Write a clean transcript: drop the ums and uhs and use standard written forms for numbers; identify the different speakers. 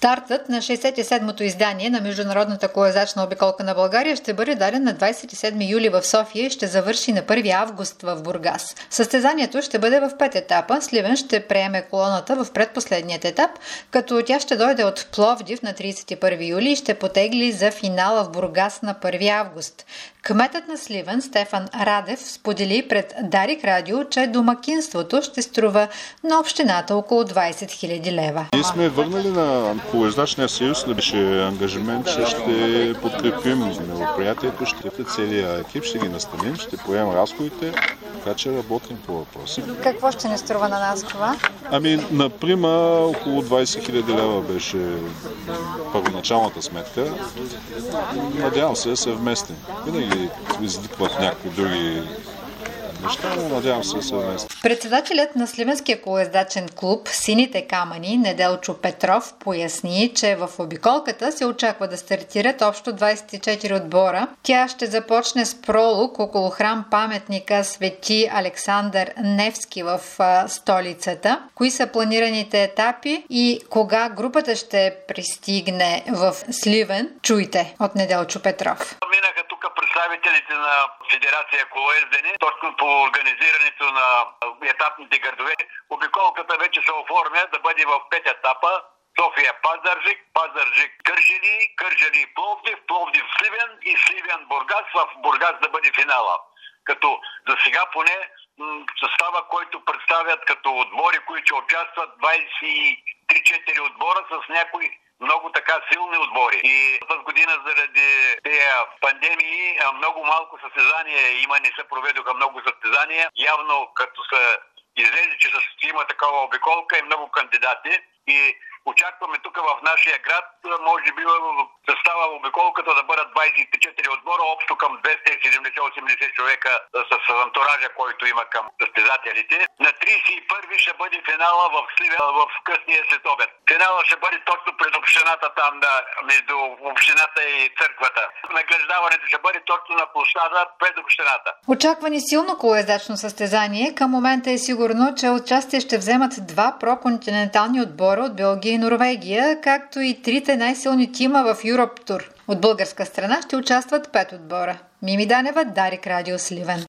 Speaker 1: Стартът на 67-то издание на Международната колоездачна обиколка на България ще бъде даден на 27 юли в София и ще завърши на 1 август в Бургас. Състезанието ще бъде в 5 етапа. Сливен ще приеме колоната в предпоследният етап, като тя ще дойде от Пловдив на 31 юли и ще потегли за финала в Бургас на 1 август. Кметът на Сливен Стефан Радев сподели пред Дарик Радио, че домакинството ще струва на общината около 20 000 лева.
Speaker 2: Ние сме върнали на колоездачния съюз, да беше ангажимент, че ще подкрепим мероприятието, ще целият екип, ще ги настаним, ще поемем разходите, така че работим по въпроса.
Speaker 1: Какво ще ни струва на нас това?
Speaker 2: Например, около 20 000 лева беше първоначалната сметка. Надявам се да се вместим. Винаги изникват някакви други неща, но надявам се да се вместим.
Speaker 1: Председателят на Сливенския колоездачен клуб Сините камъни Неделчо Петров поясни, че в обиколката се очаква да стартират общо 24 отбора. Тя ще започне с пролог около храм паметника Свети Александър Невски в столицата. Кои са планираните етапи и кога групата ще пристигне в Сливен? Чуйте от Неделчо Петров.
Speaker 3: Минаха тук представителите на Федерация колоездене, точно по организирането на етапните градове. Обиколката вече се оформя да бъде в 5 етапа. София Пазарджик, Пазарджик Кърджали, Кърджали Пловдив, Пловдив Сливен и Сливен Бургас, в Бургас да бъде финала. Като за сега поне състава, който представят като отбори, които участват 23-4 отбора с някои много така силни отбори. И тази година заради тези пандемии много малко състезания има, не се проведоха много състезания. Явно като се излезе, че има такава обиколка и много кандидати. И очакваме тук в нашия град, може би в състава обиколката да бъдат 24 отбора, общо към 270-80 човека с антуража, който има към състезателите. На 31 ще бъде финала в Сливен в късния следобед. Финала ще бъде точно пред общината там, между общината и църквата. Награждаването ще бъде точно на площада пред общината.
Speaker 1: Очаква ни силно колоездачно състезание. Към момента е сигурно, че участие ще вземат 2 проконтинентални отбора от Белгия и Норвегия, както и 3 най-силни тима в Europe Tour. От българска страна ще участват 5 отбора. Мими Данева, Дарик Радио, Сливен.